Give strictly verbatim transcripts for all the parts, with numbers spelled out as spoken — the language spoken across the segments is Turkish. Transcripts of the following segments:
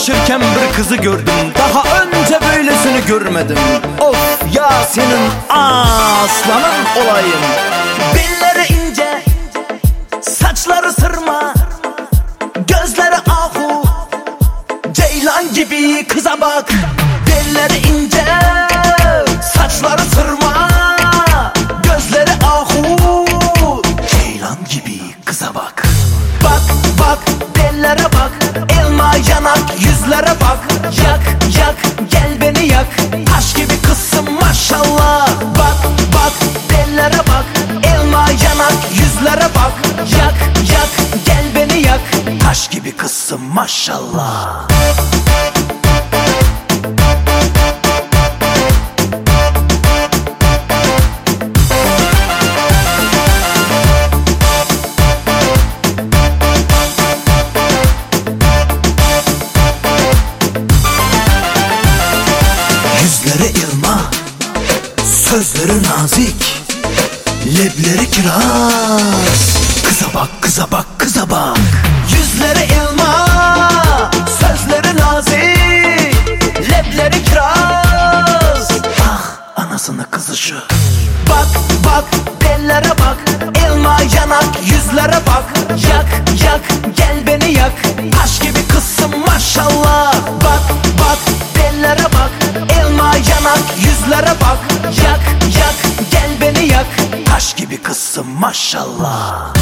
dolaşırken bir kızı gördüm. Daha önce böylesini görmedim. Of ya senin aslanın olayım. Belleri ince, saçları sırma, gözleri ahu, ceylan gibi kıza bak. Belleri ince, saçları sırma, gözleri ahu, ceylan gibi kıza bak. Bak bak bellere bak, elma yanak yüzlere bak. Yak yak gel beni yak, taş gibi kızsın maşallah. Bak bak bellere bak, elma yanak yüzlere bak. Yak yak gel beni yak, taş gibi kızsın maşallah. Yüzleri ilma, sözleri nazik, lebleri kiraz. Kıza bak, kıza bak, kıza bak. Yüzleri ilma, sözleri nazik, lebleri kiraz. Ah anasını kızı şu. Bak bak bellere bak, elma yanak yüzlere bak. Yak yak gel beni yak, taş gibi kızsın maşallah. Bak bak bellere bak, elma yanak yüzlere bak. Yak yak gel beni yak, taş gibi kızsın maşallah.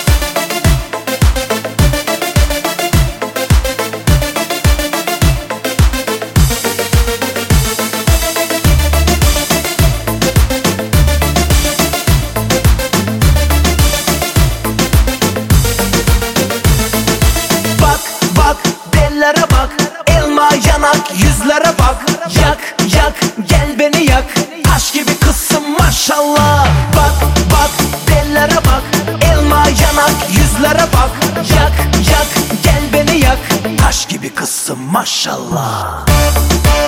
Bak bak bellere bak, elma yanak yüzlere bak. Yak yak gel beni yak, taş gibi kızsın maşallah. Bak bak bellere bak, elma yanak yüzlere bak. Yak yak gel beni yak, taş gibi kızsın maşallah.